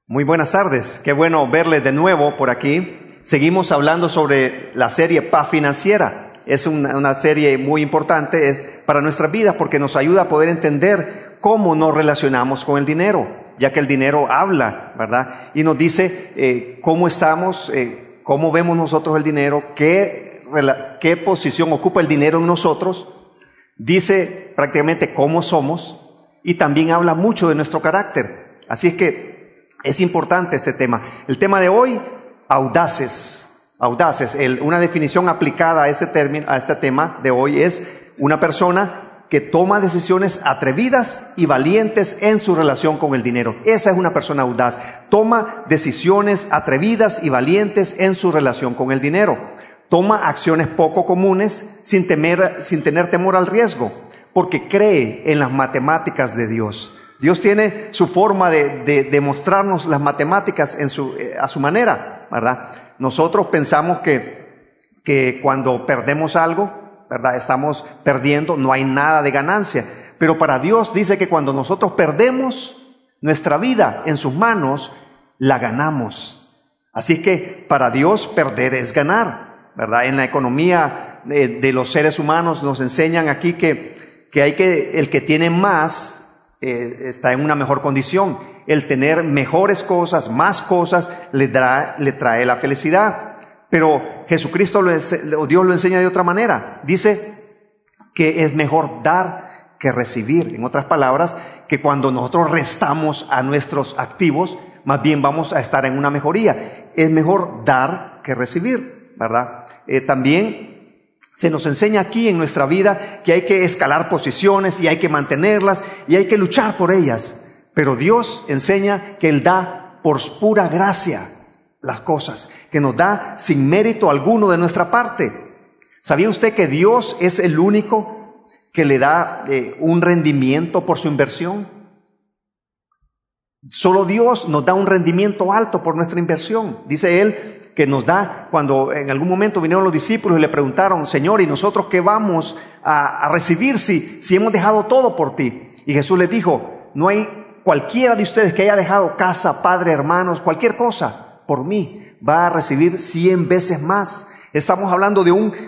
Muy buenas tardes, qué bueno verles de nuevo por aquí. Seguimos hablando sobre la serie Paz Financiera. Es una serie muy importante, es para nuestras vidas porque nos ayuda a poder entender cómo nos relacionamos con el dinero, ya que el dinero habla, ¿verdad? Y nos dice cómo estamos, cómo vemos nosotros el dinero, qué posición ocupa el dinero en nosotros. Dice prácticamente cómo somos y también habla mucho de nuestro carácter. Así es que es importante este tema. El tema de hoy, audaces. Una definición aplicada a este tema de hoy es una persona que toma decisiones atrevidas y valientes en su relación con el dinero. Esa es una persona audaz. Toma decisiones atrevidas y valientes en su relación con el dinero. Toma acciones poco comunes sin tener temor al riesgo, porque cree en las matemáticas de Dios. Dios tiene su forma de mostrarnos las matemáticas a su manera, ¿verdad? Nosotros pensamos que cuando perdemos algo, ¿verdad? Estamos perdiendo, no hay nada de ganancia. Pero para Dios dice que cuando nosotros perdemos nuestra vida en sus manos, la ganamos. Así es que para Dios perder es ganar, ¿verdad? En la economía de los seres humanos nos enseñan aquí que el que tiene más está en una mejor condición. El tener mejores cosas, más cosas, le trae la felicidad. Pero Jesucristo, Dios lo enseña de otra manera. Dice que es mejor dar que recibir. En otras palabras, que cuando nosotros restamos a nuestros activos, más bien vamos a estar en una mejoría. Es mejor dar que recibir, ¿verdad? También se nos enseña aquí en nuestra vida que hay que escalar posiciones y hay que mantenerlas y hay que luchar por ellas. Pero Dios enseña que Él da por pura gracia las cosas, que nos da sin mérito alguno de nuestra parte. ¿Sabía usted que Dios es el único que le da un rendimiento por su inversión? Solo Dios nos da un rendimiento alto por nuestra inversión. Dice Él que nos da, cuando en algún momento vinieron los discípulos y le preguntaron: Señor, ¿y nosotros qué vamos a recibir si hemos dejado todo por ti? Y Jesús les dijo: no hay cualquiera de ustedes que haya dejado casa, padre, hermanos, cualquier cosa por mí, va a recibir 100 veces más. Estamos hablando de un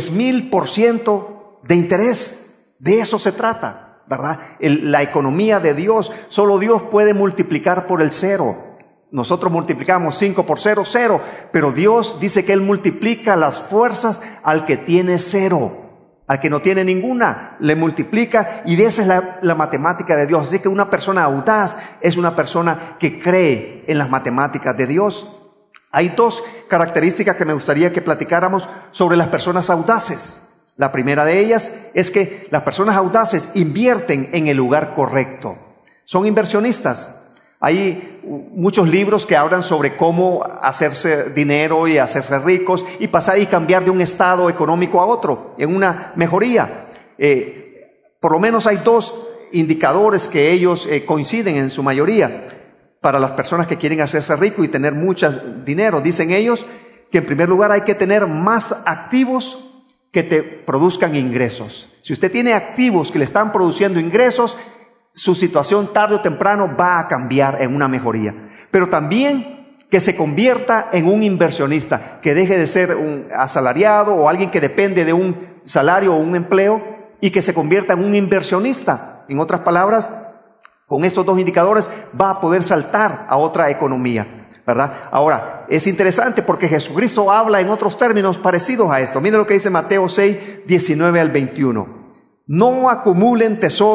10,000% de interés. De eso se trata, ¿verdad? La economía de Dios, solo Dios puede multiplicar por el cero. Nosotros multiplicamos 5 por 0, 0, pero Dios dice que Él multiplica las fuerzas al que tiene 0. Al que no tiene ninguna, le multiplica, y esa es la matemática de Dios. Así que una persona audaz es una persona que cree en las matemáticas de Dios. Hay dos características que me gustaría que platicáramos sobre las personas audaces. La primera de ellas es que las personas audaces invierten en el lugar correcto. Son inversionistas. Hay muchos libros que hablan sobre cómo hacerse dinero y hacerse ricos y pasar y cambiar de un estado económico a otro en una mejoría. Por lo menos hay dos indicadores que ellos coinciden en su mayoría para las personas que quieren hacerse ricos y tener mucho dinero. Dicen ellos que en primer lugar hay que tener más activos que te produzcan ingresos. Si usted tiene activos que le están produciendo ingresos, su situación tarde o temprano va a cambiar en una mejoría. Pero también que se convierta en un inversionista, que deje de ser un asalariado o alguien que depende de un salario o un empleo y que se convierta en un inversionista. En otras palabras, con estos dos indicadores va a poder saltar a otra economía, ¿verdad? Ahora, es interesante porque Jesucristo habla en otros términos parecidos a esto. Miren lo que dice Mateo 6, 19 al 21. No acumulen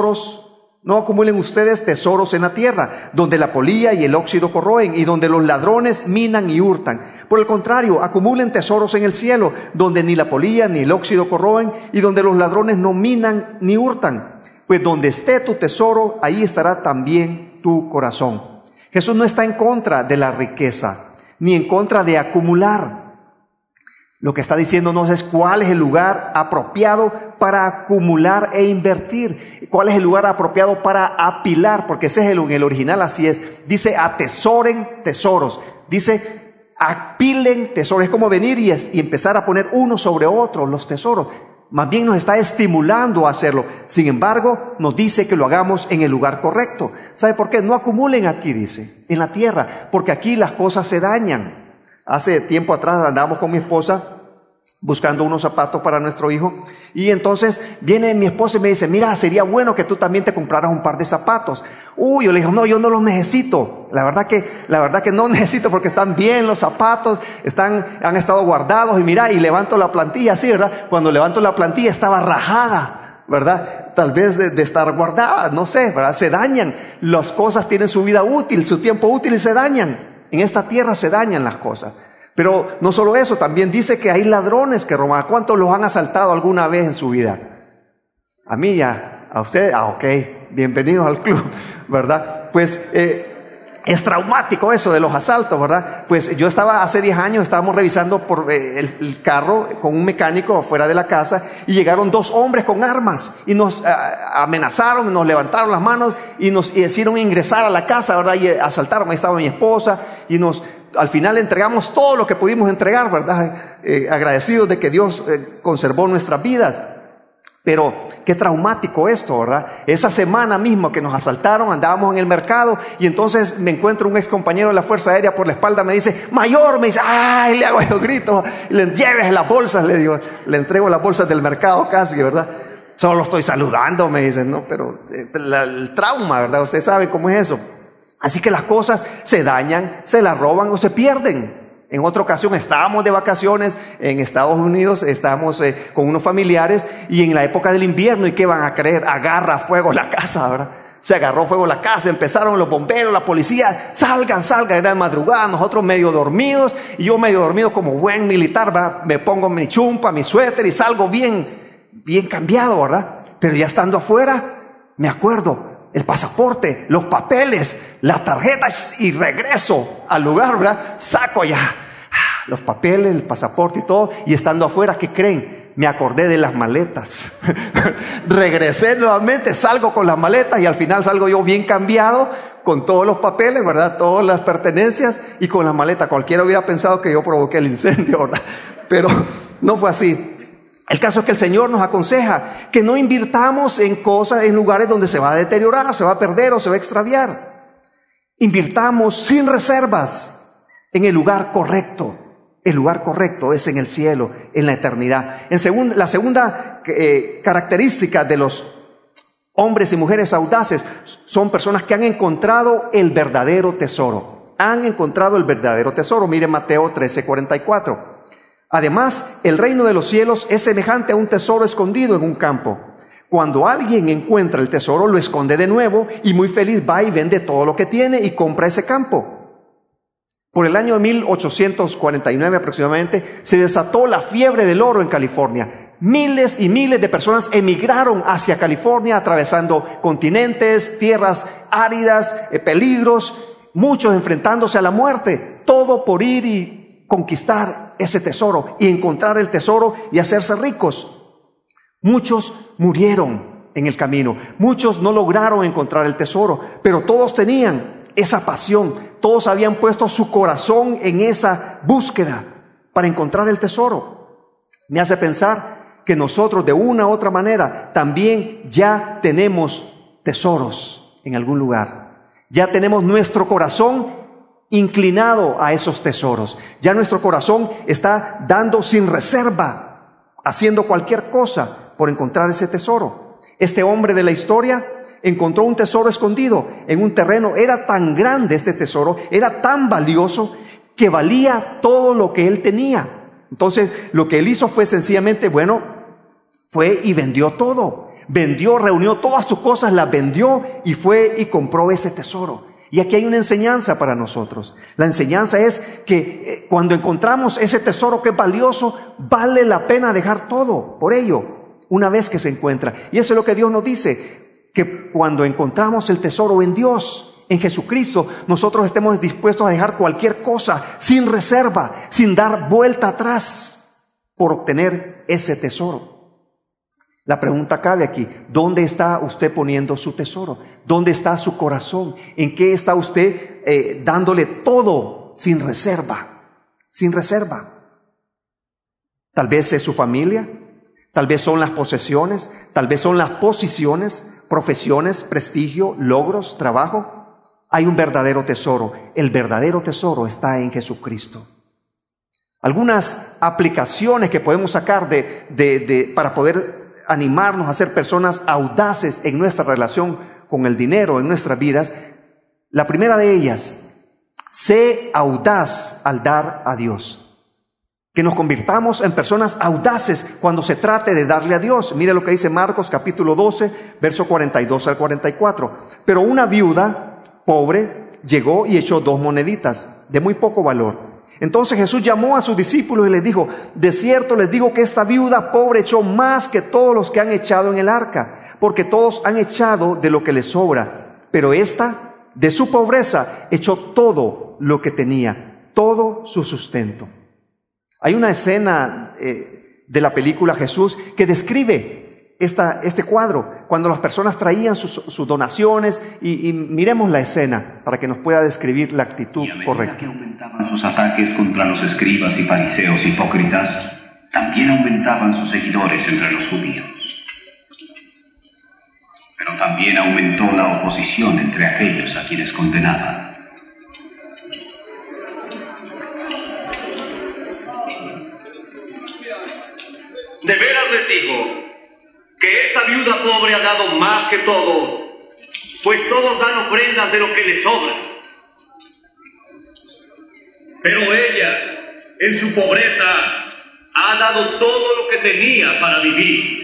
ustedes tesoros en la tierra, donde la polilla y el óxido corroen, y donde los ladrones minan y hurtan. Por el contrario, acumulen tesoros en el cielo, donde ni la polilla ni el óxido corroen, y donde los ladrones no minan ni hurtan. Pues donde esté tu tesoro, ahí estará también tu corazón. Jesús no está en contra de la riqueza, ni en contra de acumular. Lo que está diciéndonos es cuál es el lugar apropiado para acumular e invertir. Cuál es el lugar apropiado para apilar, porque ese es en el original así es. Dice atesoren tesoros. Dice apilen tesoros. Es como venir y empezar a poner uno sobre otro los tesoros. Más bien nos está estimulando a hacerlo. Sin embargo, nos dice que lo hagamos en el lugar correcto. ¿Sabe por qué? No acumulen aquí, dice, en la tierra, porque aquí las cosas se dañan. Hace tiempo atrás andábamos con mi esposa buscando unos zapatos para nuestro hijo, y entonces viene mi esposa y me dice, mira, sería bueno que tú también te compraras un par de zapatos. Yo le digo, no, yo no los necesito. La verdad que no necesito, porque están bien los zapatos, han estado guardados, y mira, y levanto la plantilla así, ¿verdad? Cuando levanto la plantilla estaba rajada, ¿verdad? Tal vez de estar guardada, no sé, ¿verdad? Se dañan. Las cosas tienen su vida útil, su tiempo útil, y se dañan. En esta tierra se dañan las cosas. Pero no solo eso, también dice que hay ladrones que roban. ¿Cuántos los han asaltado alguna vez en su vida? A mí ya, a usted, ok, bienvenidos al club, ¿verdad? Pues es traumático eso de los asaltos, ¿verdad? Pues yo estaba hace 10 años, estábamos revisando por el carro con un mecánico afuera de la casa, y llegaron 2 hombres con armas y nos amenazaron, nos levantaron las manos y nos hicieron ingresar a la casa, ¿verdad? Y asaltaron. Ahí estaba mi esposa, y al final entregamos todo lo que pudimos entregar, ¿verdad? Agradecidos de que Dios conservó nuestras vidas. Pero qué traumático esto, ¿verdad? Esa semana mismo que nos asaltaron, andábamos en el mercado, y entonces me encuentro un ex compañero de la Fuerza Aérea por la espalda, me dice, mayor, me dice, ¡ay! Le hago yo grito, le lleves las bolsas, le digo, le entrego las bolsas del mercado casi, ¿verdad? Solo estoy saludando, me dicen, no, pero el trauma, ¿verdad? Usted sabe cómo es eso. Así que las cosas se dañan, se las roban o se pierden. En otra ocasión estábamos de vacaciones en Estados Unidos, estábamos con unos familiares, y en la época del invierno, ¿y qué van a creer? Agarra fuego la casa, ¿verdad? Se agarró fuego la casa, empezaron los bomberos, la policía, salgan, era de madrugada, nosotros medio dormidos, y yo medio dormido como buen militar, ¿verdad? Me pongo mi chumpa, mi suéter, y salgo bien cambiado, ¿verdad? Pero ya estando afuera, me acuerdo, el pasaporte, los papeles, la tarjeta, y regreso al lugar, ¿verdad? Saco ya los papeles, el pasaporte y todo, y estando afuera, ¿qué creen? Me acordé de las maletas. Regresé nuevamente, salgo con las maletas, y al final salgo yo bien cambiado, con todos los papeles, ¿verdad? Todas las pertenencias, y con las maletas. Cualquiera hubiera pensado que yo provoqué el incendio, ¿verdad? Pero no fue así. El caso es que el Señor nos aconseja que no invirtamos en cosas, en lugares donde se va a deteriorar, se va a perder o se va a extraviar. Invirtamos sin reservas en el lugar correcto. El lugar correcto es en el cielo, en la eternidad. La segunda característica de los hombres y mujeres audaces son personas que han encontrado el verdadero tesoro. Han encontrado el verdadero tesoro. Mire Mateo 13:44. Además, el reino de los cielos es semejante a un tesoro escondido en un campo. Cuando alguien encuentra el tesoro, lo esconde de nuevo, y muy feliz va y vende todo lo que tiene y compra ese campo. Por el año 1849 aproximadamente, se desató la fiebre del oro en California. Miles y miles de personas emigraron hacia California, atravesando continentes, tierras áridas, peligros, muchos enfrentándose a la muerte, todo por ir y conquistar ese tesoro y encontrar el tesoro y hacerse ricos. Muchos murieron en el camino, muchos no lograron encontrar el tesoro, pero todos tenían esa pasión, todos habían puesto su corazón en esa búsqueda para encontrar el tesoro. Me hace pensar que nosotros de una u otra manera también ya tenemos tesoros en algún lugar. Ya tenemos nuestro corazón inclinado a esos tesoros. Ya nuestro corazón está dando sin reserva, haciendo cualquier cosa por encontrar ese tesoro. Este hombre de la historia encontró un tesoro escondido en un terreno. Era tan grande este tesoro, era tan valioso, que valía todo lo que él tenía. Entonces, lo que él hizo fue sencillamente, fue y vendió todo. Vendió, reunió todas sus cosas, las vendió y fue y compró ese tesoro. Y aquí hay una enseñanza para nosotros. La enseñanza es que cuando encontramos ese tesoro que es valioso, vale la pena dejar todo por ello, una vez que se encuentra. Y eso es lo que Dios nos dice, que cuando encontramos el tesoro en Dios, en Jesucristo, nosotros estemos dispuestos a dejar cualquier cosa sin reserva, sin dar vuelta atrás, por obtener ese tesoro. La pregunta cabe aquí: ¿dónde está usted poniendo su tesoro? ¿Dónde está su corazón? ¿En qué está usted dándole todo sin reserva? Sin reserva. Tal vez es su familia, Tal vez son las posesiones, tal vez son las posiciones, profesiones, prestigio, logros, trabajo. Hay un verdadero tesoro. El verdadero tesoro está en Jesucristo. Algunas aplicaciones que podemos sacar para poder animarnos a ser personas audaces en nuestra relación con el dinero, en nuestras vidas. La primera de ellas, sé audaz al dar a Dios. Que nos convirtamos en personas audaces cuando se trate de darle a Dios. Mire lo que dice Marcos capítulo 12, verso 42 al 44. Pero una viuda pobre llegó y echó 2 moneditas de muy poco valor. Entonces Jesús llamó a sus discípulos y les dijo: de cierto les digo que esta viuda pobre echó más que todos los que han echado en el arca, porque todos han echado de lo que les sobra, pero esta de su pobreza echó todo lo que tenía, todo su sustento. Hay una escena de la película Jesús que describe este cuadro, cuando las personas traían sus donaciones, y miremos la escena para que nos pueda describir la actitud correcta. Que aumentaban sus ataques contra los escribas y fariseos hipócritas, también aumentaban sus seguidores entre los judíos. Pero también aumentó la oposición entre aquellos a quienes condenaban. De veras les digo que esa viuda pobre ha dado más que todos, pues todos dan ofrendas de lo que les sobra. Pero ella, en su pobreza, ha dado todo lo que tenía para vivir.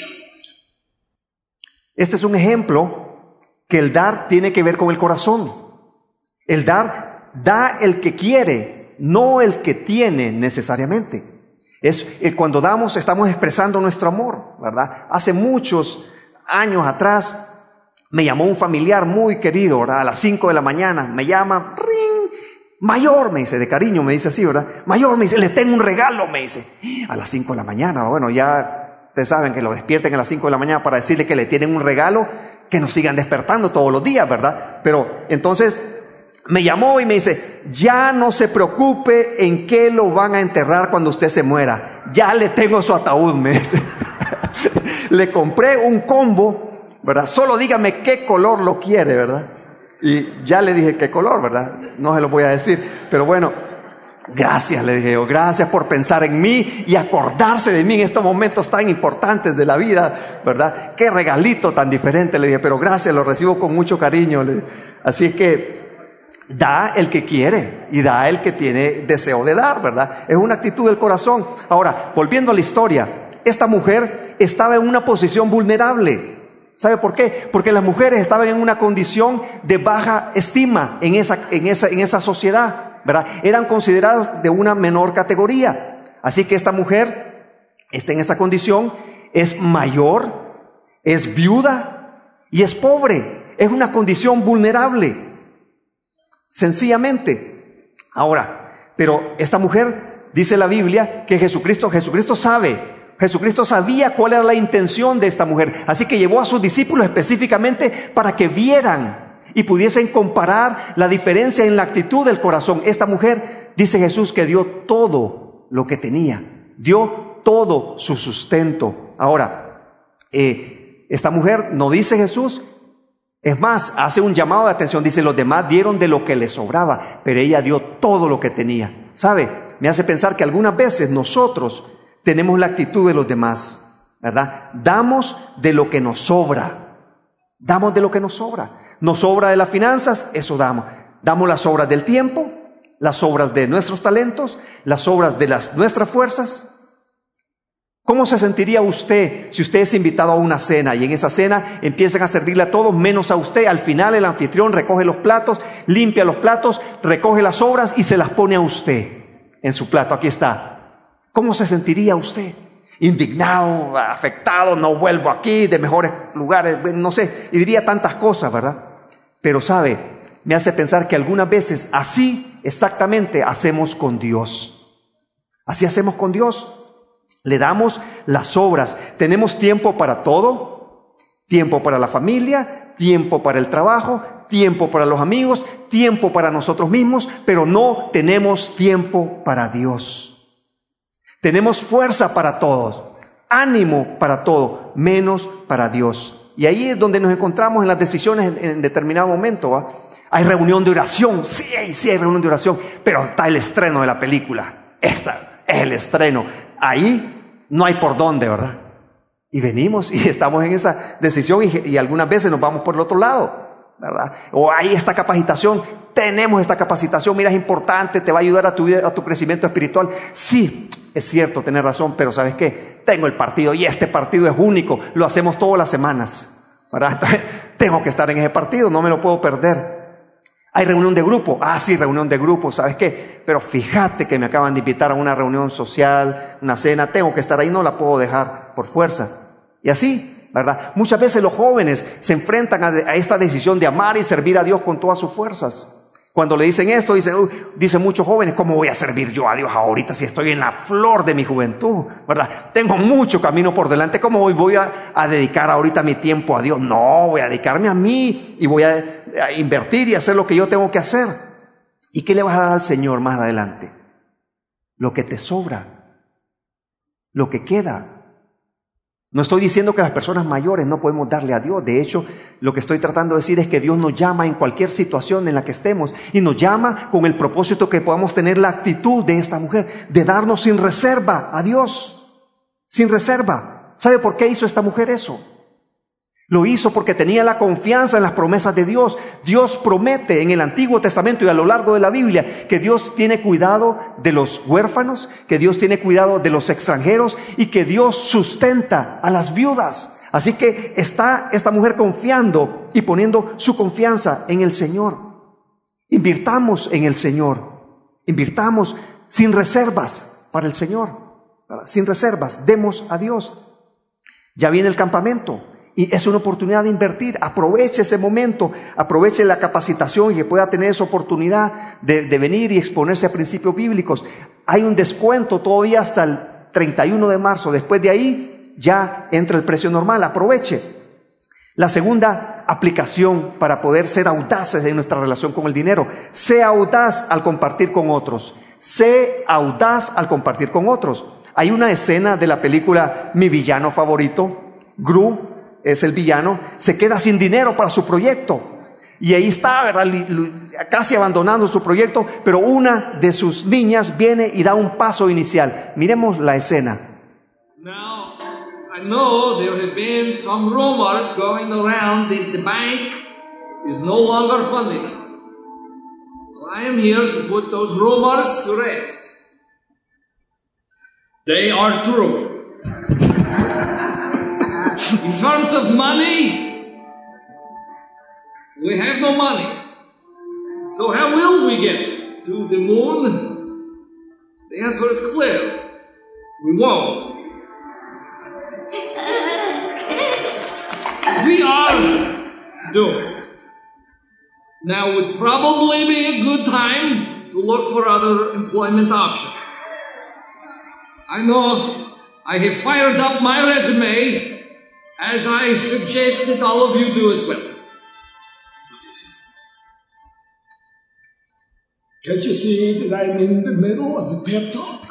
Este es un ejemplo que el dar tiene que ver con el corazón. El dar, da el que quiere, no el que tiene necesariamente. Cuando damos, estamos expresando nuestro amor, ¿verdad? Hace muchos años atrás me llamó un familiar muy querido, ¿verdad? A las 5 de la mañana me llama, ring, Mayor, me dice, de cariño me dice así, ¿verdad? Mayor, me dice, le tengo un regalo, me dice. A las 5 de la mañana, bueno, ya ustedes saben que lo despierten a las 5 de la mañana para decirle que le tienen un regalo, que nos sigan despertando todos los días, ¿verdad? Pero entonces me llamó y me dice, ya no se preocupe en qué lo van a enterrar cuando usted se muera. Ya le tengo su ataúd, me dice. Le compré un combo, ¿verdad? Solo dígame qué color lo quiere, ¿verdad? Y ya le dije qué color, ¿verdad? No se lo voy a decir, pero bueno, gracias, le dije yo, gracias por pensar en mí y acordarse de mí en estos momentos tan importantes de la vida, ¿verdad? Qué regalito tan diferente, le dije, pero gracias, lo recibo con mucho cariño. Así es que da el que quiere y da el que tiene deseo de dar, ¿verdad? Es una actitud del corazón. Ahora, volviendo a la historia, esta mujer estaba en una posición vulnerable. ¿Sabe por qué? Porque las mujeres estaban en una condición de baja estima en esa sociedad, ¿verdad? Eran consideradas de una menor categoría. Así que esta mujer está en esa condición, es mayor, es viuda y es pobre. Es una condición vulnerable, sencillamente. Ahora, pero esta mujer, dice la Biblia, que Jesucristo sabía cuál era la intención de esta mujer. Así que llevó a sus discípulos específicamente para que vieran y pudiesen comparar la diferencia en la actitud del corazón. Esta mujer, dice Jesús, que dio todo lo que tenía. Dio todo su sustento. Ahora, esta mujer, no dice Jesús, es más, hace un llamado de atención. Dice, los demás dieron de lo que les sobraba, pero ella dio todo lo que tenía. ¿Sabe? Me hace pensar que algunas veces nosotros tenemos la actitud de los demás, ¿verdad? Damos de lo que nos sobra. Damos de lo que nos sobra. Nos sobra de las finanzas, eso damos. Damos las sobras del tiempo, las sobras de nuestros talentos, las sobras de nuestras fuerzas. ¿Cómo se sentiría usted si usted es invitado a una cena y en esa cena empiezan a servirle a todos menos a usted? Al final el anfitrión recoge los platos, limpia los platos, recoge las sobras y se las pone a usted en su plato. Aquí está. ¿Cómo se sentiría usted? Indignado, afectado, no vuelvo aquí, de mejores lugares, no sé, y diría tantas cosas, ¿verdad? Pero sabe, me hace pensar que algunas veces así exactamente hacemos con Dios. Así hacemos con Dios. Le damos las obras. Tenemos tiempo para todo, tiempo para la familia, tiempo para el trabajo, tiempo para los amigos, tiempo para nosotros mismos, pero no tenemos tiempo para Dios. Tenemos fuerza para todos. ánimo para todo, menos para Dios. Y ahí es donde nos encontramos en las decisiones en determinado momento, ¿va? Hay reunión de oración, sí hay reunión de oración, pero está el estreno de la película. Esta es el estreno. Ahí no hay por dónde, ¿verdad? Y venimos y estamos en esa decisión y algunas veces nos vamos por el otro lado, ¿verdad? O hay esta capacitación, tenemos esta capacitación, mira, es importante, te va a ayudar a tu vida, a tu crecimiento espiritual. Sí, es cierto, tenés razón, pero ¿sabes qué? Tengo el partido y este partido es único, lo hacemos todas las semanas, ¿verdad? Entonces, tengo que estar en ese partido, no me lo puedo perder. Hay reunión de grupo, sí, reunión de grupo, ¿sabes qué? Pero fíjate que me acaban de invitar a una reunión social, una cena, tengo que estar ahí, no la puedo dejar por fuerza. Y así, ¿verdad? Muchas veces los jóvenes se enfrentan a esta decisión de amar y servir a Dios con todas sus fuerzas. Cuando le dicen esto, dicen muchos jóvenes, ¿cómo voy a servir yo a Dios ahorita si estoy en la flor de mi juventud? ¿Verdad? Tengo mucho camino por delante, ¿cómo voy a dedicar ahorita mi tiempo a Dios? No, voy a dedicarme a mí y voy a invertir y hacer lo que yo tengo que hacer. ¿Y qué le vas a dar al Señor más adelante? Lo que te sobra, lo que queda. No estoy diciendo que las personas mayores no podemos darle a Dios. De hecho, lo que estoy tratando de decir es que Dios nos llama en cualquier situación en la que estemos y nos llama con el propósito que podamos tener la actitud de esta mujer, de darnos sin reserva a Dios. Sin reserva. ¿Sabe por qué hizo esta mujer eso? Lo hizo porque tenía la confianza en las promesas de Dios. Dios promete en el Antiguo Testamento y a lo largo de la Biblia que Dios tiene cuidado de los huérfanos, que Dios tiene cuidado de los extranjeros y que Dios sustenta a las viudas. Así que está esta mujer confiando y poniendo su confianza en el Señor. Invirtamos en el Señor. Invirtamos sin reservas para el Señor. Sin reservas. Demos a Dios. Ya viene el campamento. Y es una oportunidad de invertir. Aproveche ese momento, aproveche la capacitación y que pueda tener esa oportunidad de venir y exponerse a principios bíblicos. Hay un descuento todavía hasta el 31 de marzo. Después de ahí ya entra el precio normal. Aproveche. La segunda aplicación para poder ser audaces en nuestra relación con el dinero. Sea audaz al compartir con otros. Sé audaz al compartir con otros. Hay una escena de la película Mi villano favorito, Gru, es el villano, se queda sin dinero para su proyecto. Y ahí está, ¿verdad? Casi abandonando su proyecto, pero una de sus niñas viene y da un paso inicial. Miremos la escena. Now, I know there have been some rumors going around that the bank is no longer funding us. Well, I am here to put those rumors to rest. They are true. In terms of money, we have no money. So how will we get to the moon? The answer is clear. We won't. We are doomed. Now would probably be a good time to look for other employment options. I know I have fired up my resume, as I suggest that all of you do as well. What is it? Can't you see that I'm in the middle of a pep talk?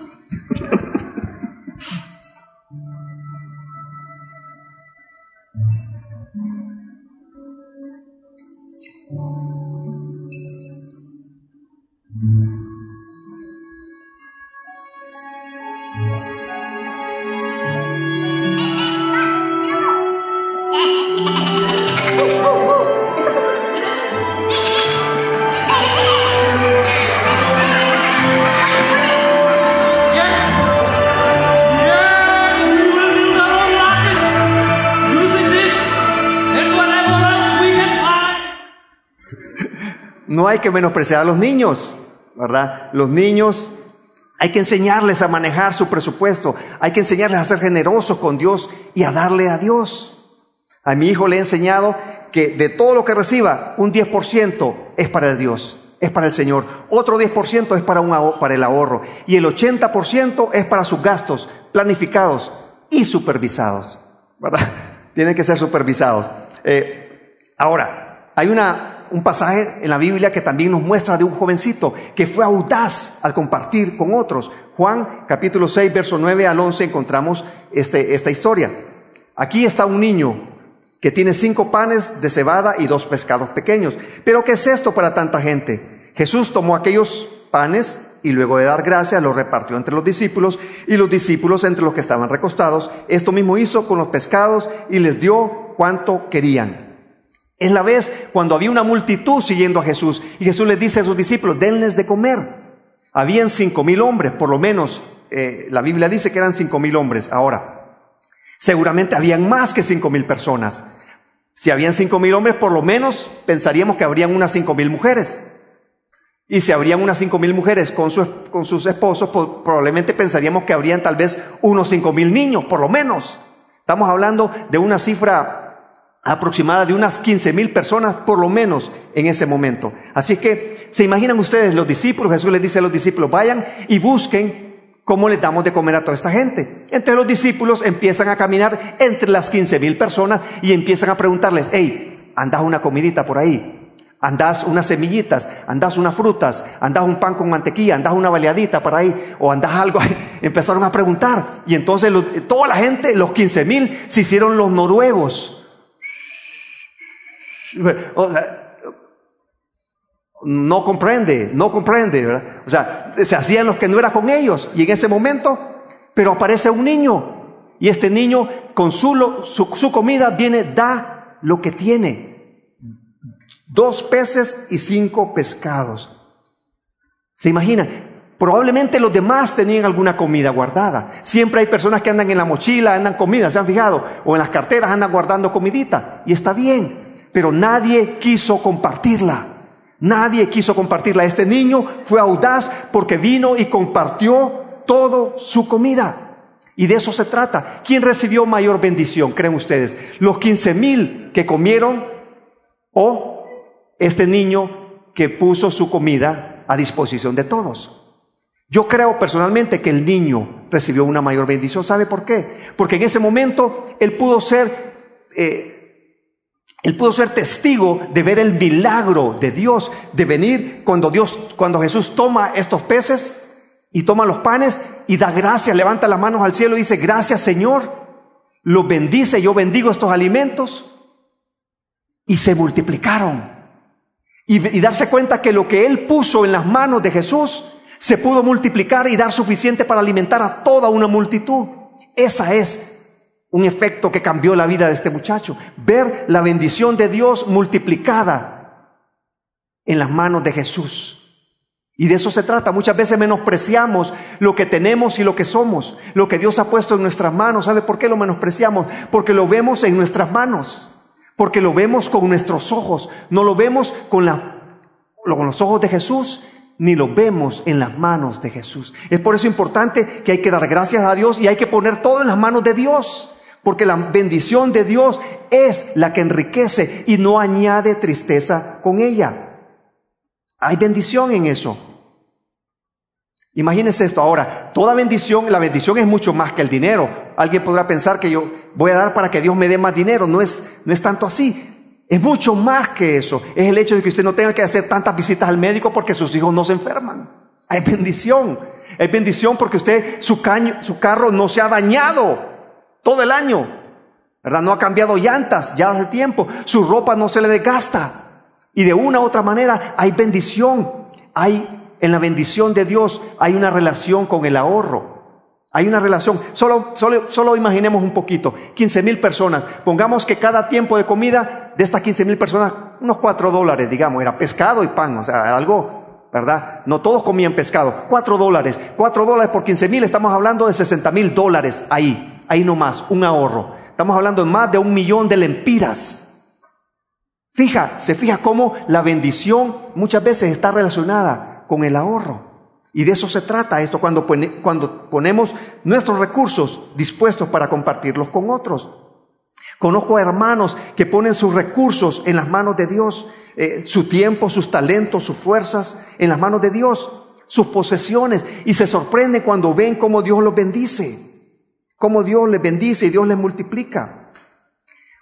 No hay que menospreciar a los niños, ¿verdad? Los niños hay que enseñarles a manejar su presupuesto, hay que enseñarles a ser generosos con Dios y a darle a Dios. A mi hijo le he enseñado que de todo lo que reciba, un 10% es para Dios, es para el Señor. Otro 10% es para el ahorro. Y el 80% es para sus gastos planificados y supervisados, ¿verdad? Tienen que ser supervisados. Ahora, hay un pasaje en la Biblia que también nos muestra de un jovencito que fue audaz al compartir con otros. Juan capítulo 6, verso 9 al 11 encontramos esta historia. Aquí está un niño que tiene 5 panes de cebada y 2 pescados pequeños. ¿Pero qué es esto para tanta gente? Jesús tomó aquellos panes y luego de dar gracias los repartió entre los discípulos y los discípulos entre los que estaban recostados. Esto mismo hizo con los pescados y les dio cuanto querían. Es la vez cuando había una multitud siguiendo a Jesús y Jesús les dice a sus discípulos, denles de comer. Habían 5,000 hombres, por lo menos la Biblia dice que eran 5,000 hombres. Ahora, seguramente habían más que 5,000 personas. Si habían 5,000 hombres, por lo menos pensaríamos que habrían unas 5,000 mujeres. Y si habrían unas 5,000 mujeres con sus esposos, probablemente pensaríamos que habrían tal vez unos 5,000 niños, por lo menos. Estamos hablando de una cifra aproximada de unas 15,000 personas, por lo menos, en ese momento. Así que, ¿se imaginan ustedes los discípulos? Jesús les dice a los discípulos, vayan y busquen cómo les damos de comer a toda esta gente. Entonces los discípulos empiezan a caminar entre las 15,000 personas y empiezan a preguntarles, hey, ¿andás una comidita por ahí? ¿Andás unas semillitas? ¿Andás unas frutas? ¿Andás un pan con mantequilla? ¿Andás una baleadita para ahí? ¿O andás algo ahí? Empezaron a preguntar. Y entonces toda la gente, los 15,000, se hicieron los noruegos. O sea, no comprende, ¿verdad? O sea, se hacían los que no era con ellos. Y en ese momento, pero aparece un niño. Y este niño, con su comida, viene, da lo que tiene. 2 peces y 5 pescados. ¿Se imaginan? Probablemente los demás tenían alguna comida guardada. Siempre hay personas que andan en la mochila, andan comida, ¿se han fijado? O en las carteras andan guardando comidita. Y está bien, pero nadie quiso compartirla. Nadie quiso compartirla. Este niño fue audaz porque vino y compartió toda su comida. Y de eso se trata. ¿Quién recibió mayor bendición, creen ustedes? ¿Los 15,000 que comieron o este niño que puso su comida a disposición de todos? Yo creo personalmente que el niño recibió una mayor bendición. ¿Sabe por qué? Porque en ese momento él pudo ser testigo de ver el milagro de Dios, de venir cuando Jesús toma estos peces y toma los panes y da gracias, levanta las manos al cielo y dice, gracias Señor, los bendice, yo bendigo estos alimentos, y se multiplicaron. Y darse cuenta que lo que él puso en las manos de Jesús se pudo multiplicar y dar suficiente para alimentar a toda una multitud. Esa es un efecto que cambió la vida de este muchacho. Ver la bendición de Dios multiplicada en las manos de Jesús. Y de eso se trata. Muchas veces menospreciamos lo que tenemos y lo que somos, lo que Dios ha puesto en nuestras manos. ¿Sabe por qué lo menospreciamos? Porque lo vemos en nuestras manos. Porque lo vemos con nuestros ojos, no lo vemos con los ojos de Jesús, ni lo vemos en las manos de Jesús. Es por eso importante que hay que dar gracias a Dios y hay que poner todo en las manos de Dios, porque la bendición de Dios es la que enriquece y no añade tristeza con ella. Hay bendición en eso. Imagínense esto ahora, toda bendición, la bendición es mucho más que el dinero. Alguien podrá pensar que yo voy a dar para que Dios me dé más dinero. No es tanto así. Es mucho más que eso. Es el hecho de que usted no tenga que hacer tantas visitas al médico porque sus hijos no se enferman. Hay bendición. Hay bendición porque su carro no se ha dañado todo el año, ¿verdad? No ha cambiado llantas ya hace tiempo. Su ropa no se le desgasta. Y de una u otra manera hay bendición. En la bendición de Dios hay una relación con el ahorro. Hay una relación. Solo imaginemos un poquito. 15,000 personas. Pongamos que cada tiempo de comida de estas 15,000 personas, unos $4, digamos, era pescado y pan. O sea, algo, ¿verdad? No todos comían pescado. $4. $4 por 15,000, estamos hablando de $60,000 ahí nomás, un ahorro. Estamos hablando de más de 1,000,000 de lempiras. Se fija cómo la bendición muchas veces está relacionada con el ahorro. Y de eso se trata esto cuando ponemos nuestros recursos dispuestos para compartirlos con otros. Conozco hermanos que ponen sus recursos en las manos de Dios, su tiempo, sus talentos, sus fuerzas en las manos de Dios, sus posesiones, y se sorprenden cuando ven cómo Dios los bendice, cómo Dios les bendice y Dios les multiplica.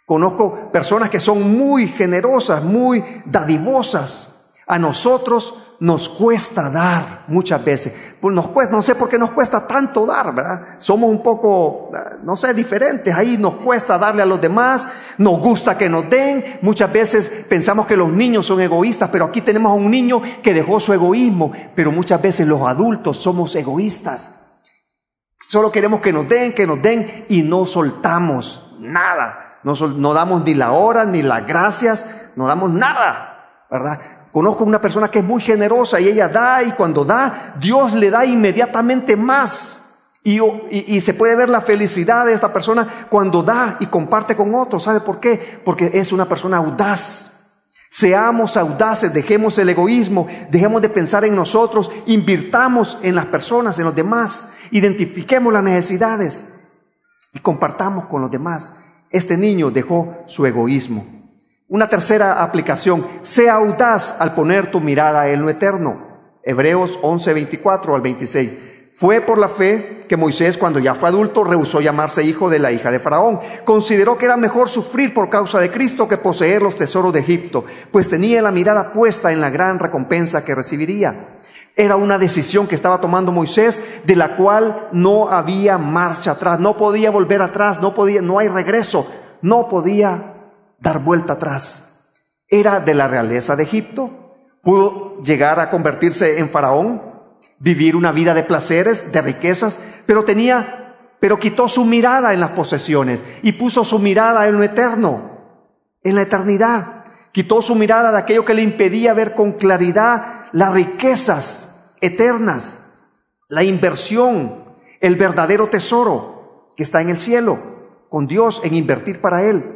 Conozco personas que son muy generosas, muy dadivosas. A nosotros nos cuesta dar muchas veces. Pues nos cuesta, no sé por qué nos cuesta tanto dar, ¿verdad? Somos un poco, no sé, diferentes. Ahí nos cuesta darle a los demás, nos gusta que nos den. Muchas veces pensamos que los niños son egoístas, pero aquí tenemos a un niño que dejó su egoísmo. Pero muchas veces los adultos somos egoístas. Solo queremos que nos den y no soltamos nada. No damos ni la hora, ni las gracias, no damos nada, ¿verdad? Conozco una persona que es muy generosa y ella da, y cuando da, Dios le da inmediatamente más. Y se puede ver la felicidad de esta persona cuando da y comparte con otros. ¿Sabe por qué? Porque es una persona audaz. Seamos audaces, dejemos el egoísmo, dejemos de pensar en nosotros, invirtamos en las personas, en los demás, identifiquemos las necesidades y compartamos con los demás. Este niño dejó su egoísmo. Una tercera aplicación: sea audaz al poner tu mirada en lo eterno. Hebreos 11, 24 al 26. Fue por la fe que Moisés, cuando ya fue adulto, rehusó llamarse hijo de la hija de Faraón. Consideró que era mejor sufrir por causa de Cristo que poseer los tesoros de Egipto, pues tenía la mirada puesta en la gran recompensa que recibiría. Era una decisión que estaba tomando Moisés, de la cual no había marcha atrás, no podía volver atrás, no hay regreso, no podía dar vuelta atrás. Era de la realeza de Egipto, pudo llegar a convertirse en faraón, vivir una vida de placeres, de riquezas, pero quitó su mirada en las posesiones y puso su mirada en lo eterno, en la eternidad. Quitó su mirada de aquello que le impedía ver con claridad las riquezas eternas, la inversión, el verdadero tesoro que está en el cielo, con Dios, en invertir para Él.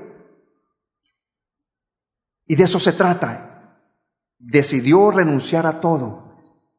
Y de eso se trata. Decidió renunciar a todo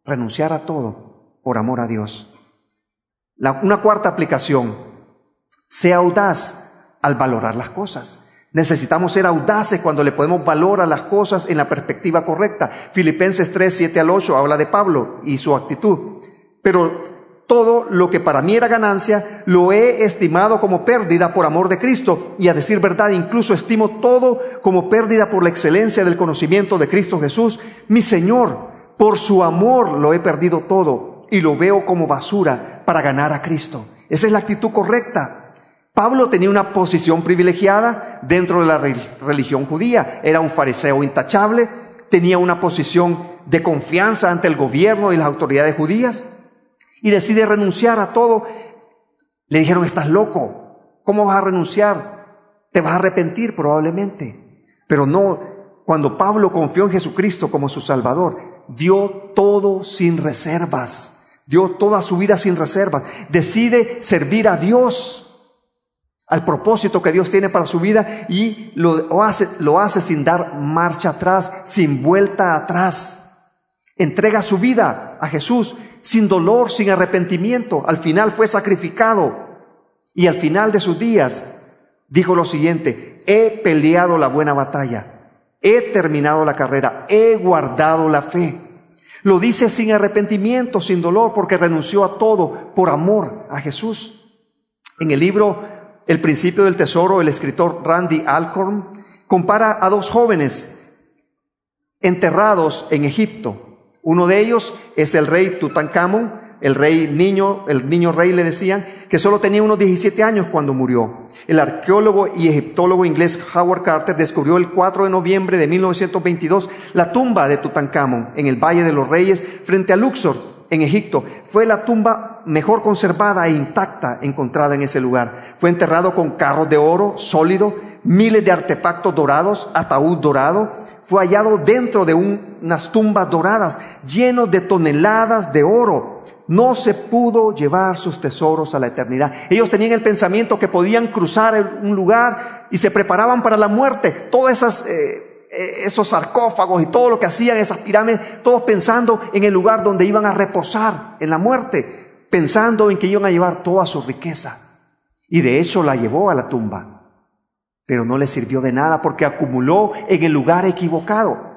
por amor a Dios. Una cuarta aplicación: sea audaz al valorar las cosas. Necesitamos ser audaces cuando le podemos valor a las cosas en la perspectiva correcta. Filipenses 3, 7 al 8 habla de Pablo y su actitud. Pero todo lo que para mí era ganancia, lo he estimado como pérdida por amor de Cristo. Y a decir verdad, incluso estimo todo como pérdida por la excelencia del conocimiento de Cristo Jesús, mi Señor. Por su amor lo he perdido todo y lo veo como basura para ganar a Cristo. Esa es la actitud correcta. Pablo tenía una posición privilegiada dentro de la religión judía. Era un fariseo intachable, tenía una posición de confianza ante el gobierno y las autoridades judías, y decide renunciar a todo. Le dijeron: estás loco, ¿cómo vas a renunciar? Te vas a arrepentir probablemente. Pero no, cuando Pablo confió en Jesucristo como su Salvador, dio todo sin reservas, dio toda su vida sin reservas. Decide servir a Dios, al propósito que Dios tiene para su vida, y lo hace sin dar marcha atrás, sin vuelta atrás. Entrega su vida a Jesús sin dolor, sin arrepentimiento. Al final fue sacrificado, y al final de sus días dijo lo siguiente: he peleado la buena batalla, he terminado la carrera, he guardado la fe. Lo dice sin arrepentimiento, sin dolor, porque renunció a todo por amor a Jesús. En el libro El principio del tesoro, el escritor Randy Alcorn compara a dos jóvenes enterrados en Egipto. Uno de ellos es el rey Tutankamón, el niño rey le decían, que solo tenía unos 17 años cuando murió. El arqueólogo y egiptólogo inglés Howard Carter descubrió el 4 de noviembre de 1922 la tumba de Tutankamón en el Valle de los Reyes, frente a Luxor, en Egipto. Fue la tumba mejor conservada e intacta encontrada en ese lugar. Fue enterrado con carros de oro sólido, miles de artefactos dorados, ataúd dorado. Fue hallado dentro de unas tumbas doradas, llenos de toneladas de oro. No se pudo llevar sus tesoros a la eternidad. Ellos tenían el pensamiento que podían cruzar un lugar y se preparaban para la muerte. Todos esos sarcófagos y todo lo que hacían, esas pirámides, todos pensando en el lugar donde iban a reposar en la muerte, pensando en que iban a llevar toda su riqueza. Y de hecho la llevó a la tumba. Pero no le sirvió de nada porque acumuló en el lugar equivocado.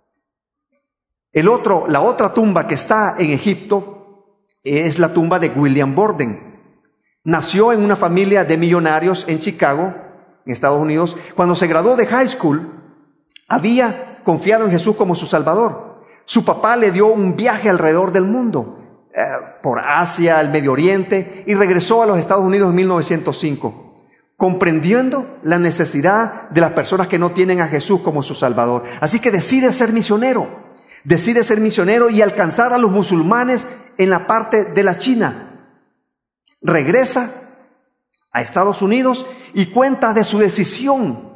La otra tumba que está en Egipto es la tumba de William Borden. Nació en una familia de millonarios en Chicago, en Estados Unidos. Cuando se graduó de high school, había confiado en Jesús como su Salvador. Su papá le dio un viaje alrededor del mundo, por Asia, el Medio Oriente, y regresó a los Estados Unidos en 1905, comprendiendo la necesidad de las personas que no tienen a Jesús como su Salvador. Así que decide ser misionero y alcanzar a los musulmanes en la parte de la China. Regresa a Estados Unidos y cuenta de su decisión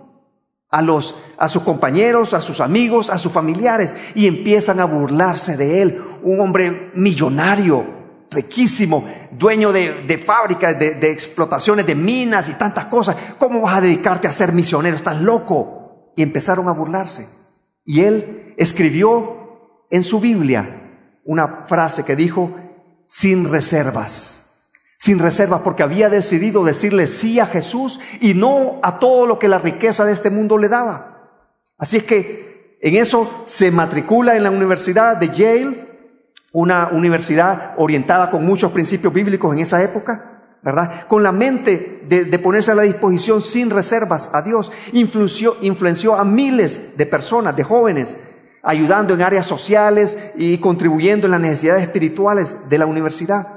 a sus compañeros, a sus amigos, a sus familiares, y empiezan a burlarse de él. Un hombre millonario, riquísimo, dueño de fábricas, de explotaciones, de minas y tantas cosas. ¿Cómo vas a dedicarte a ser misionero? Estás loco. Y empezaron a burlarse. Y él escribió en su Biblia una frase que dijo: sin reservas. Sin reservas, porque había decidido decirle sí a Jesús y no a todo lo que la riqueza de este mundo le daba. Así es que en eso se matricula en la Universidad de Yale, una universidad orientada con muchos principios bíblicos en esa época, ¿verdad? Con la mente de ponerse a la disposición sin reservas a Dios. Influenció a miles de personas, de jóvenes, ayudando en áreas sociales y contribuyendo en las necesidades espirituales de la universidad.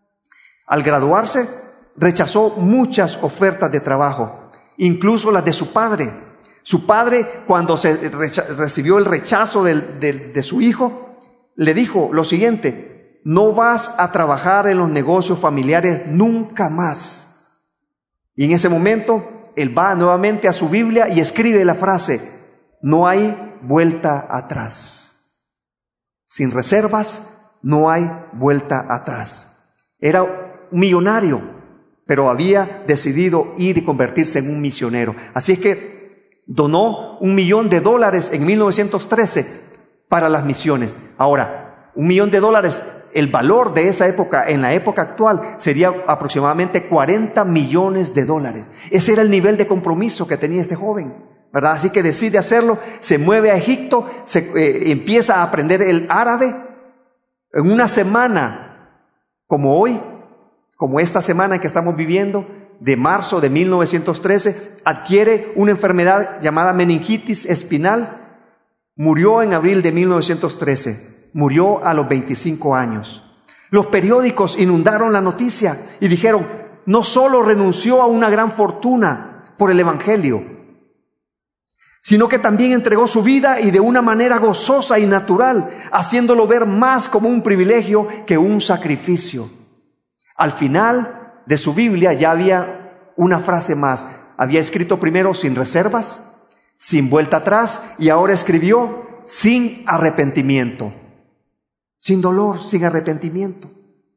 Al graduarse, rechazó muchas ofertas de trabajo, incluso las de su padre. Su padre, cuando recibió el rechazo de su hijo, le dijo lo siguiente: no vas a trabajar en los negocios familiares nunca más. Y en ese momento, él va nuevamente a su Biblia y escribe la frase: no hay vuelta atrás. Sin reservas, no hay vuelta atrás. Era millonario, pero había decidido ir y convertirse en un misionero. Así es que donó $1 millón en 1913 para las misiones. Ahora, $1 millón, el valor de esa época, en la época actual, sería aproximadamente $40 millones. Ese era el nivel de compromiso que tenía este joven, ¿verdad? Así que decide hacerlo, se mueve a Egipto, empieza a aprender el árabe. En una semana, como hoy, como esta semana en que estamos viviendo, de marzo de 1913, adquiere una enfermedad llamada meningitis espinal. Murió en abril de 1913. Murió a los 25 años. Los periódicos inundaron la noticia y dijeron: no solo renunció a una gran fortuna por el Evangelio, sino que también entregó su vida, y de una manera gozosa y natural, haciéndolo ver más como un privilegio que un sacrificio. Al final de su Biblia ya había una frase más. Había escrito primero sin reservas, sin vuelta atrás, y ahora escribió sin arrepentimiento. Sin dolor, sin arrepentimiento.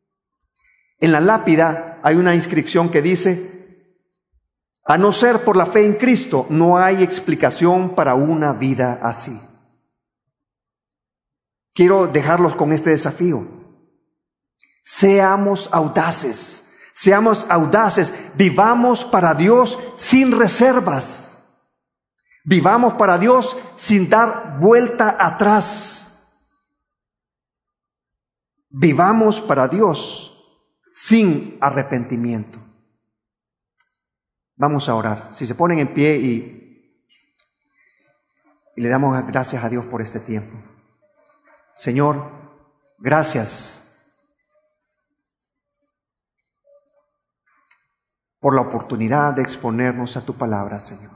En la lápida hay una inscripción que dice: a no ser por la fe en Cristo, no hay explicación para una vida así. Quiero dejarlos con este desafío. Seamos audaces, vivamos para Dios sin reservas, vivamos para Dios sin dar vuelta atrás, vivamos para Dios sin arrepentimiento. Vamos a orar. Si se ponen en pie y le damos gracias a Dios por este tiempo. Señor, gracias por la oportunidad de exponernos a tu palabra, Señor.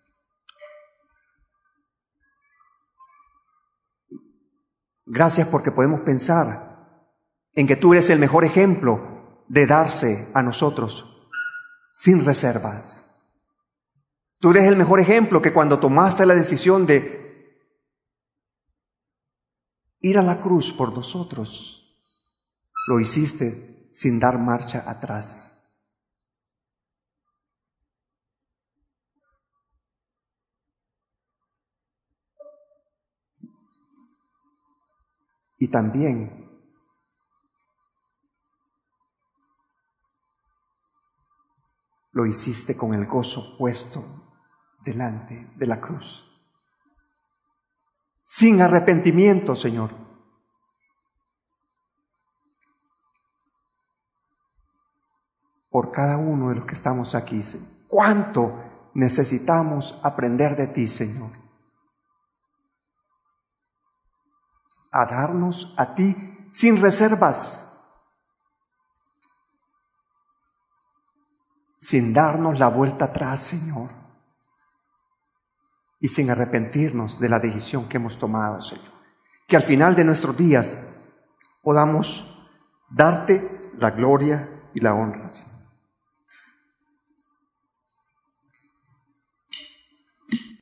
Gracias porque podemos pensar en que tú eres el mejor ejemplo de darse a nosotros sin reservas. Tú eres el mejor ejemplo que cuando tomaste la decisión de ir a la cruz por nosotros, lo hiciste sin dar marcha atrás. Y también lo hiciste con el gozo puesto delante de la cruz. Sin arrepentimiento, Señor. Por cada uno de los que estamos aquí, Señor. ¿Cuánto necesitamos aprender de ti, Señor? a darnos a ti sin reservas, sin darnos la vuelta atrás, Señor, y sin arrepentirnos de la decisión que hemos tomado, Señor. Que al final de nuestros días podamos darte la gloria y la honra, Señor.